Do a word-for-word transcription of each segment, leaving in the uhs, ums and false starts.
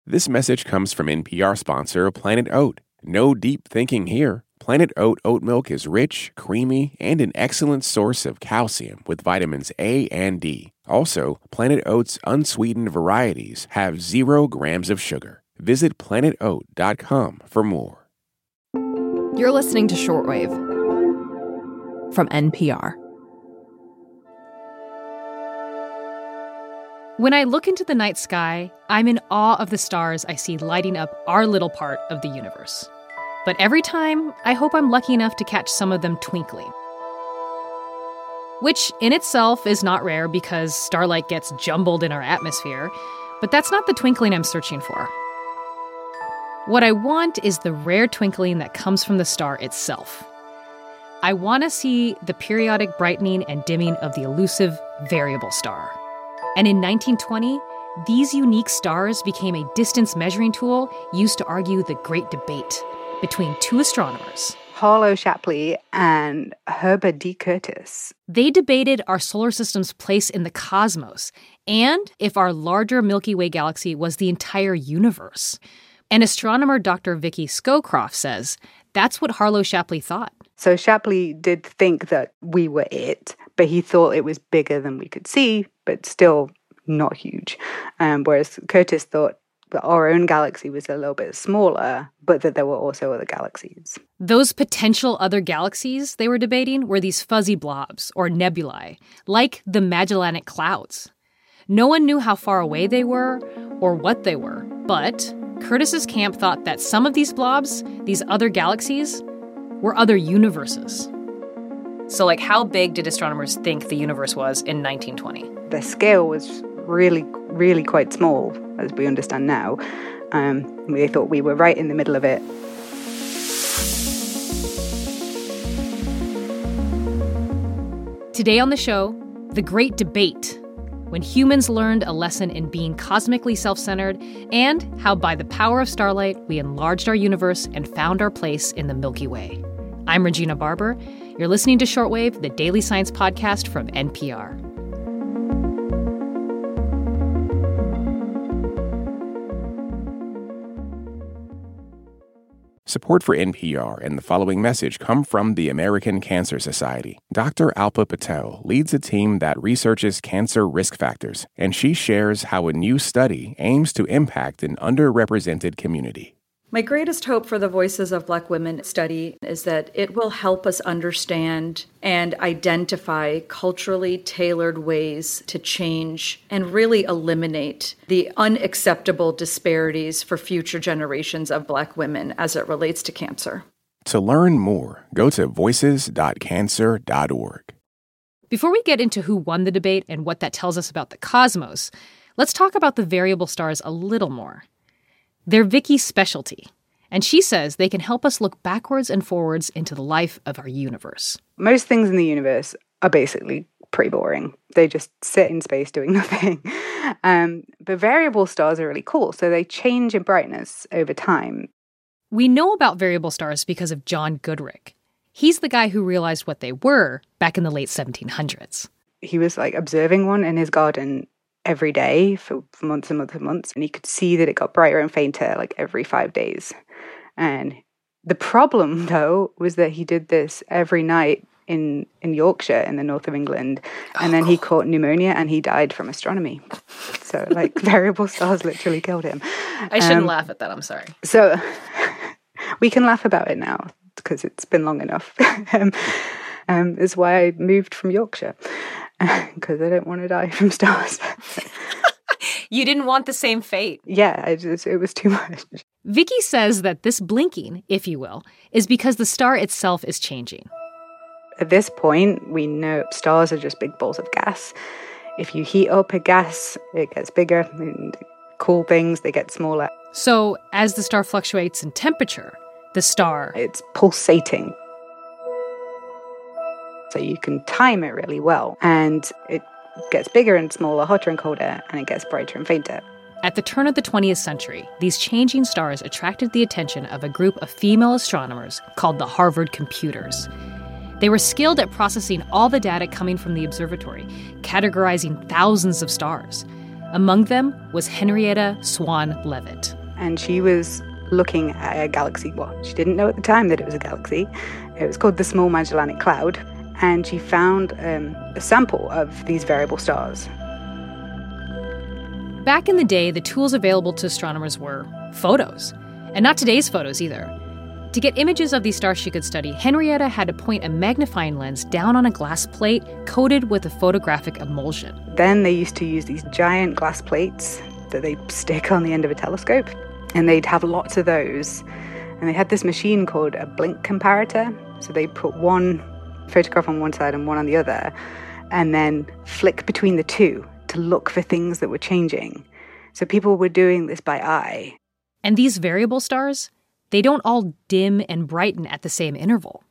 This message comes from N P R sponsor Planet Oat. No deep thinking here. Planet Oat oat milk is rich, creamy, and an excellent source of calcium with vitamins A and D. Also, Planet Oat's unsweetened varieties have zero grams of sugar. Visit planet oat dot com for more. You're listening to Shortwave from N P R. When I look into the night sky, I'm in awe of the stars I see lighting up our little part of the universe. But every time, I hope I'm lucky enough to catch some of them twinkling. Which in itself is not rare because starlight gets jumbled in our atmosphere, but that's not the twinkling I'm searching for. What I want is the rare twinkling that comes from the star itself. I want to see the periodic brightening and dimming of the elusive variable star. And in nineteen twenty, these unique stars became a distance measuring tool used to argue the great debate between two astronomers, Harlow Shapley and Herbert D. Curtis. They debated our solar system's place in the cosmos and if our larger Milky Way galaxy was the entire universe. And astronomer Doctor Vicky Scowcroft says that's what Harlow Shapley thought. So Shapley did think that we were it, but he thought it was bigger than we could see, but still not huge. Um, whereas Curtis thought that our own galaxy was a little bit smaller, but that there were also other galaxies. Those potential other galaxies they were debating were these fuzzy blobs, or nebulae, like the Magellanic Clouds. No one knew how far away they were or what they were, but Curtis's camp thought that some of these blobs, these other galaxies, were other universes. So, like, how big did astronomers think the universe was in nineteen twenty? The scale was really, really quite small, as we understand now. Um, they thought we were right in the middle of it. Today on the show, the Great Debate, when humans learned a lesson in being cosmically self-centered, and how by the power of starlight, we enlarged our universe and found our place in the Milky Way. I'm Regina Barber. You're listening to Shortwave, the daily science podcast from N P R. Support for N P R and the following message come from the American Cancer Society. Doctor Alpa Patel leads a team that researches cancer risk factors, and she shares how a new study aims to impact an underrepresented community. My greatest hope for the Voices of Black Women study is that it will help us understand and identify culturally tailored ways to change and really eliminate the unacceptable disparities for future generations of Black women as it relates to cancer. To learn more, go to voices dot cancer dot org. Before we get into who won the debate and what that tells us about the cosmos, let's talk about the variable stars a little more. They're Vicky's specialty, and she says they can help us look backwards and forwards into the life of our universe. Most things in the universe are basically pretty boring. They just sit in space doing nothing. Um, but variable stars are really cool, so they change in brightness over time. We know about variable stars because of John Goodrick. He's the guy who realized what they were back in the late seventeen hundreds. He was like observing one in his garden every day for, for months and months and months, and he could see that it got brighter and fainter like every five days. And the problem, though, was that he did this every night in, in Yorkshire in the north of England, and oh, then he caught pneumonia and he died from astronomy. So, like, variable stars literally killed him. I shouldn't um, laugh at that, I'm sorry. So, we can laugh about it now, because it's been long enough. um, um, is why I moved from Yorkshire. Because I don't want to die from stars. You didn't want the same fate. Yeah, I just, it was too much. Vicky says that this blinking, if you will, is because the star itself is changing. At this point, we know stars are just big balls of gas. If you heat up a gas, it gets bigger. And cool things, they get smaller. So as the star fluctuates in temperature, the star... It's pulsating. So you can time it really well. And it gets bigger and smaller, hotter and colder, and it gets brighter and fainter. At the turn of the twentieth century, these changing stars attracted the attention of a group of female astronomers called the Harvard Computers. They were skilled at processing all the data coming from the observatory, categorizing thousands of stars. Among them was Henrietta Swan Leavitt. and she was looking at a galaxy. Well, she didn't know at the time that it was a galaxy. It was called the Small Magellanic Cloud, and she found um, a sample of these variable stars. Back in the day, the tools available to astronomers were photos, and not today's photos either. To get images of these stars she could study, Henrietta had to point a magnifying lens down on a glass plate coated with a photographic emulsion. Then they used to use these giant glass plates that they'd stick on the end of a telescope, and they'd have lots of those. And they had this machine called a blink comparator. So they'd put one photograph on one side and one on the other, and then flick between the two to look for things that were changing. So people were doing this by eye. And these variable stars, they don't all dim and brighten at the same interval.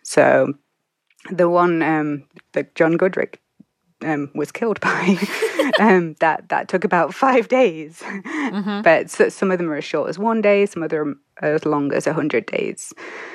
So the one um, that John Goodrick um, was killed by, um, that, that took about five days. Mm-hmm. But so, some of them are as short as one day, some of them are as long as one hundred days.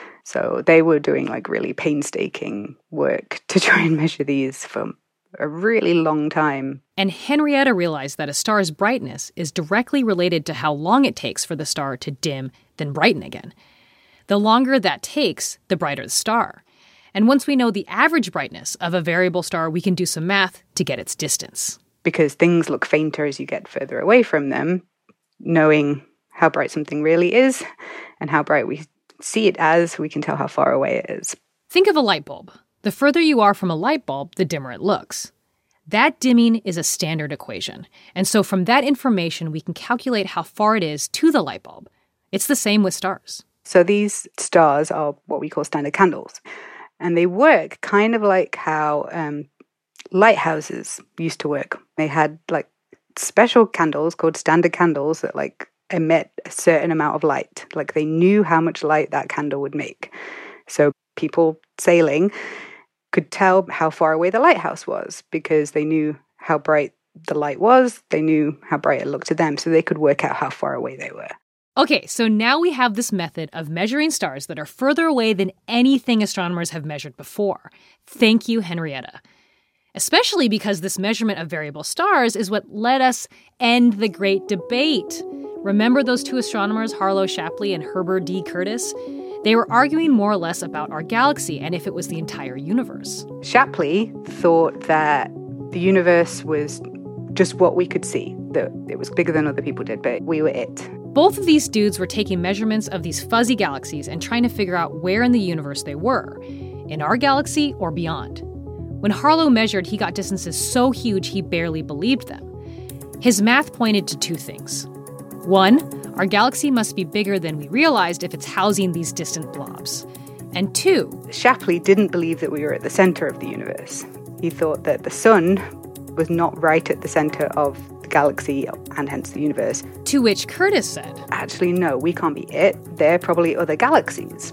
So they were doing like really painstaking work to try and measure these for a really long time. And Henrietta realized that a star's brightness is directly related to how long it takes for the star to dim, then brighten again. The longer that takes, the brighter the star. And once we know the average brightness of a variable star, we can do some math to get its distance. Because things look fainter as you get further away from them, knowing how bright something really is and how bright we see it as, we can tell how far away it is. Think of a light bulb. The further you are from a light bulb, the dimmer it looks. That dimming is a standard equation. And so from that information, we can calculate how far it is to the light bulb. It's the same with stars. So these stars are what we call standard candles. And they work kind of like how um, lighthouses used to work. They had like special candles called standard candles that like emit a certain amount of light. Like they knew how much light that candle would make. So people sailing could tell how far away the lighthouse was because they knew how bright the light was. They knew how bright it looked to them, so they could work out how far away they were. Okay, so now we have this method of measuring stars that are further away than anything astronomers have measured before. Thank you, Henrietta. Especially because this measurement of variable stars is what let us end the great debate. Remember those two astronomers, Harlow Shapley and Herbert D. Curtis? They were arguing more or less about our galaxy and if it was the entire universe. Shapley thought that the universe was just what we could see, that it was bigger than other people did, but we were it. Both of these dudes were taking measurements of these fuzzy galaxies and trying to figure out where in the universe they were, in our galaxy or beyond. When Harlow measured, he got distances so huge he barely believed them. His math pointed to two things. One, our galaxy must be bigger than we realized if it's housing these distant blobs. And two, Shapley didn't believe that we were at the center of the universe. He thought that the sun was not right at the center of the galaxy and hence the universe. To which Curtis said, actually, no, we can't be it. They're probably other galaxies.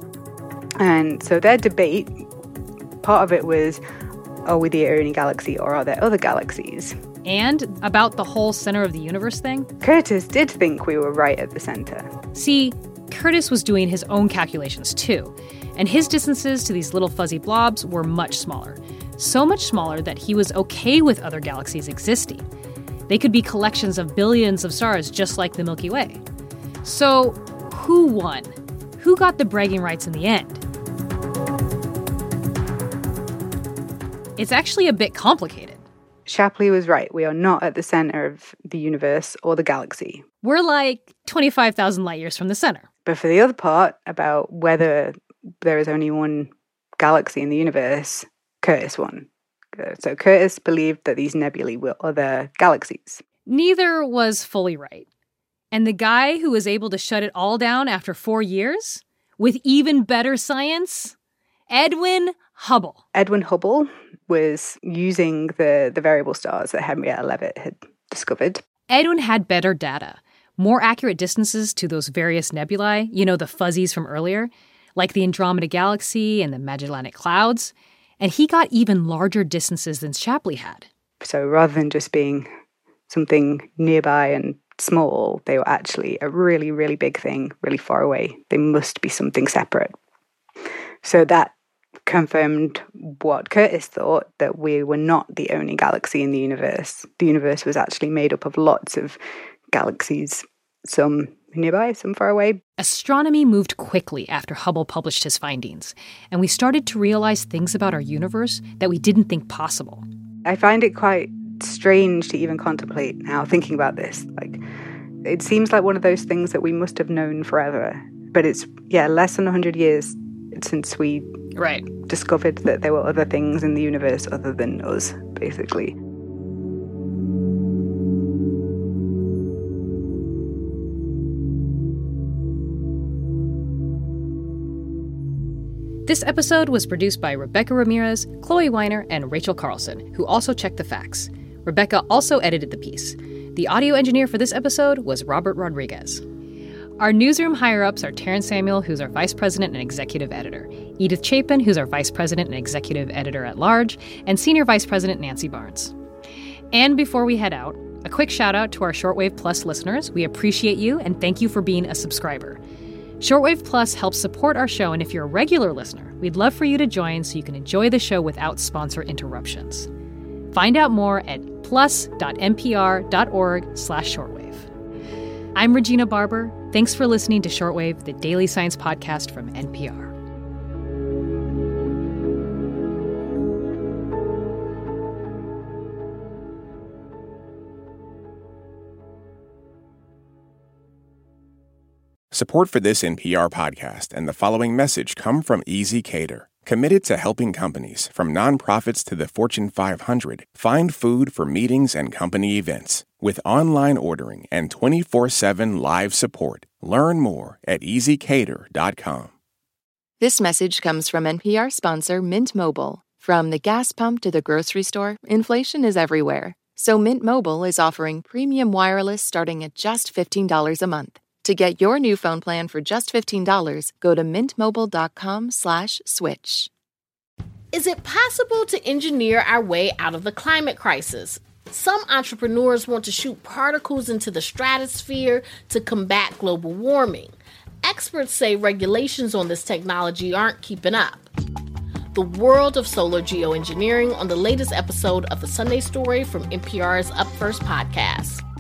And so their debate, part of it was, are we the only galaxy or are there other galaxies? And about the whole center of the universe thing? Curtis did think we were right at the center. See, Curtis was doing his own calculations too, and his distances to these little fuzzy blobs were much smaller. So much smaller that he was okay with other galaxies existing. They could be collections of billions of stars just like the Milky Way. So, who won? Who got the bragging rights in the end? It's actually a bit complicated. Shapley was right. We are not at the center of the universe or the galaxy. We're like twenty-five thousand light years from the center. But for the other part, about whether there is only one galaxy in the universe, Curtis won. So Curtis believed that these nebulae were other galaxies. Neither was fully right. And the guy who was able to shut it all down after four years, with even better science, Edwin Hubble. Edwin Hubble was using the, the variable stars that Henrietta Leavitt had discovered. Edwin had better data, more accurate distances to those various nebulae, you know, the fuzzies from earlier, like the Andromeda Galaxy and the Magellanic Clouds, and he got even larger distances than Shapley had. So rather than just being something nearby and small, they were actually a really, really big thing, really far away. They must be something separate. So that confirmed what Curtis thought, that we were not the only galaxy in the universe. The universe was actually made up of lots of galaxies, some nearby, some far away. Astronomy moved quickly after Hubble published his findings, and we started to realize things about our universe that we didn't think possible. I find it quite strange to even contemplate now, thinking about this. Like, it seems like one of those things that we must have known forever. But it's, yeah, less than one hundred years since we right. discovered that there were other things in the universe other than us, basically. This episode was produced by Rebecca Ramirez, Chloe Weiner, and Rachel Carlson, who also checked the facts. Rebecca also edited the piece. The audio engineer for this episode was Robert Rodriguez. Our newsroom higher-ups are Terrence Samuel, who's our vice president and executive editor, Edith Chapin, who's our vice president and executive editor at large, and senior vice president Nancy Barnes. And before we head out, a quick shout-out to our Shortwave Plus listeners. We appreciate you, and thank you for being a subscriber. Shortwave Plus helps support our show, and if you're a regular listener, we'd love for you to join so you can enjoy the show without sponsor interruptions. Find out more at plus.npr.org slash shortwave. I'm Regina Barber. Thanks for listening to Shortwave, the daily science podcast from N P R. Support for this N P R podcast and the following message come from ezCater, committed to helping companies, from nonprofits to the Fortune five hundred, find food for meetings and company events. With online ordering and twenty-four seven live support, learn more at easy cater dot com. This message comes from N P R sponsor Mint Mobile. From the gas pump to the grocery store, inflation is everywhere. So Mint Mobile is offering premium wireless starting at just fifteen dollars a month. To get your new phone plan for just fifteen dollars, go to mintmobile.com slash switch. Is it possible to engineer our way out of the climate crisis? Some entrepreneurs want to shoot particles into the stratosphere to combat global warming. Experts say regulations on this technology aren't keeping up. The world of solar geoengineering on the latest episode of The Sunday Story from N P R's Up First podcast.